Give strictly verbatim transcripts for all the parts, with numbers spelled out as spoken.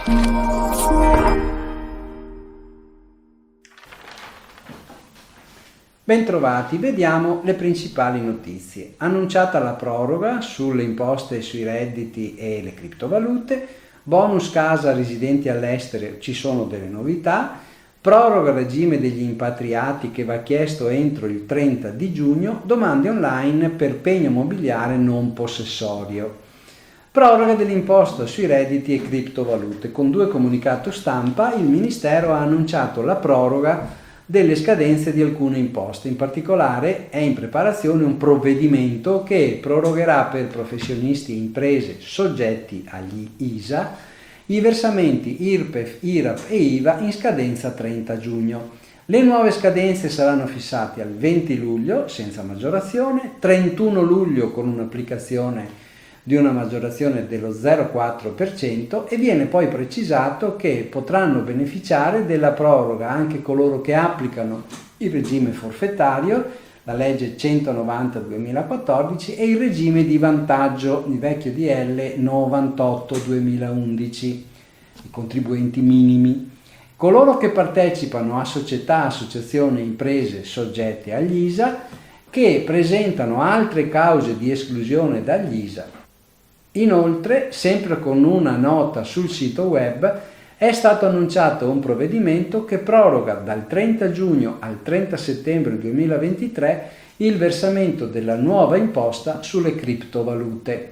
Bentrovati, vediamo le principali notizie. Annunciata la proroga sulle imposte sui redditi e le criptovalute, bonus casa residenti all'estero, ci sono delle novità, proroga regime degli impatriati che va chiesto entro il trenta di giugno, domande online per pegno mobiliare non possessorio. Proroga dell'imposta sui redditi e criptovalute. Con due comunicati stampa il Ministero ha annunciato la proroga delle scadenze di alcune imposte. In particolare è in preparazione un provvedimento che prorogherà per professionisti e imprese soggetti agli I S A i versamenti I R P E F, I R A P e I V A in scadenza trenta giugno. Le nuove scadenze saranno fissate al venti luglio senza maggiorazione, trentuno luglio con un'applicazione di una maggiorazione dello zero virgola quattro per cento, e viene poi precisato che potranno beneficiare della proroga anche coloro che applicano il regime forfettario, la legge centonovanta duemilaquattordici, e il regime di vantaggio, il vecchio D L novantotto duemilaundici, i contribuenti minimi. Coloro che partecipano a società, associazioni, imprese soggette agli I S A, che presentano altre cause di esclusione dagli I S A. Inoltre, sempre con una nota sul sito web, è stato annunciato un provvedimento che proroga dal trenta giugno al trenta settembre duemilaventitré il versamento della nuova imposta sulle criptovalute.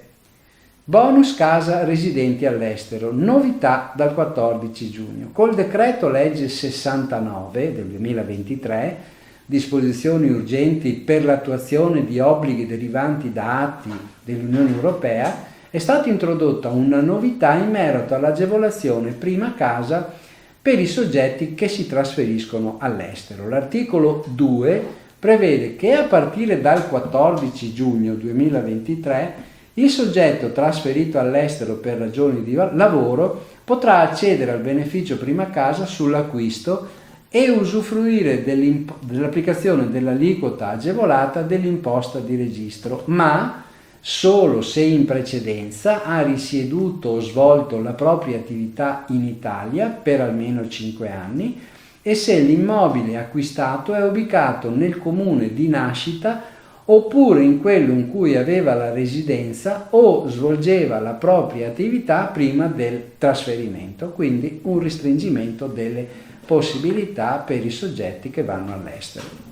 Bonus casa residenti all'estero, novità dal quattordici giugno. Col decreto legge sessantanove del duemilaventitré, disposizioni urgenti per l'attuazione di obblighi derivanti da atti dell'Unione Europea, è stata introdotta una novità in merito all'agevolazione prima casa per i soggetti che si trasferiscono all'estero. L'articolo due prevede che a partire dal quattordici giugno duemilaventitré il soggetto trasferito all'estero per ragioni di lavoro potrà accedere al beneficio prima casa sull'acquisto e usufruire dell'applicazione dell'aliquota agevolata dell'imposta di registro, ma solo se in precedenza ha risieduto o svolto la propria attività in Italia per almeno cinque anni e se l'immobile acquistato è ubicato nel comune di nascita oppure in quello in cui aveva la residenza o svolgeva la propria attività prima del trasferimento, quindi un restringimento delle possibilità per i soggetti che vanno all'estero.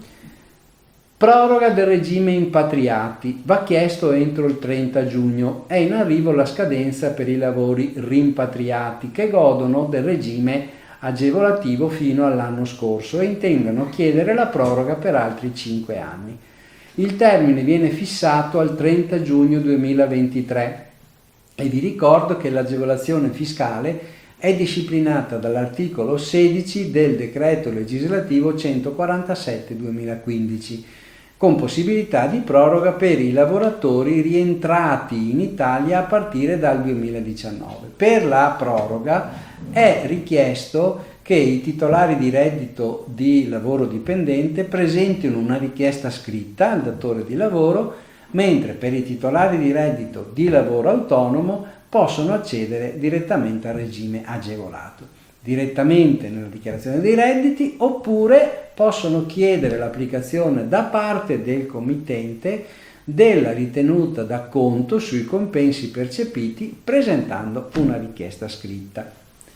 Proroga del regime impatriati, va chiesto entro il trenta giugno, è in arrivo la scadenza per i lavori rimpatriati che godono del regime agevolativo fino all'anno scorso e intendono chiedere la proroga per altri cinque anni. Il termine viene fissato al trenta giugno duemilaventitré e vi ricordo che l'agevolazione fiscale è disciplinata dall'articolo sedici del decreto legislativo centoquarantasette duemilaquindici, con possibilità di proroga per i lavoratori rientrati in Italia a partire dal duemiladiciannove. Per la proroga è richiesto che i titolari di reddito di lavoro dipendente presentino una richiesta scritta al datore di lavoro, mentre per i titolari di reddito di lavoro autonomo possono accedere direttamente al regime agevolato, direttamente nella dichiarazione dei redditi, oppure possono chiedere l'applicazione da parte del committente della ritenuta d'acconto sui compensi percepiti presentando una richiesta scritta.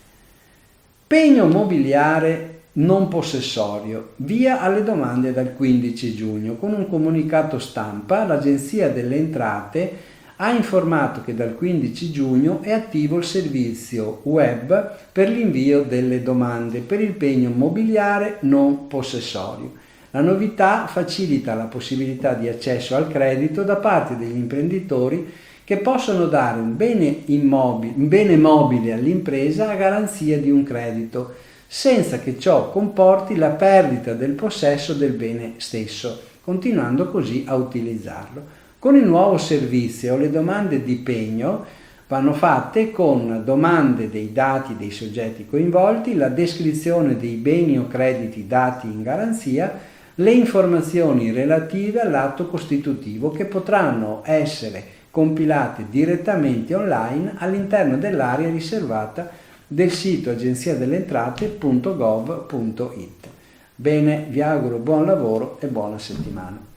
Pegno mobiliare non possessorio, via alle domande dal quindici giugno. Con un comunicato stampa l'Agenzia delle Entrate ha informato che dal quindici giugno è attivo il servizio web per l'invio delle domande per il pegno mobiliare non possessorio. La novità facilita la possibilità di accesso al credito da parte degli imprenditori che possono dare un bene, immobile, un bene mobile all'impresa a garanzia di un credito, senza che ciò comporti la perdita del possesso del bene stesso, continuando così a utilizzarlo. Con il nuovo servizio le domande di pegno vanno fatte con domande dei dati dei soggetti coinvolti, la descrizione dei beni o crediti dati in garanzia, le informazioni relative all'atto costitutivo che potranno essere compilate direttamente online all'interno dell'area riservata del sito agenzia delle entrate punto gov punto it. Bene, vi auguro buon lavoro e buona settimana.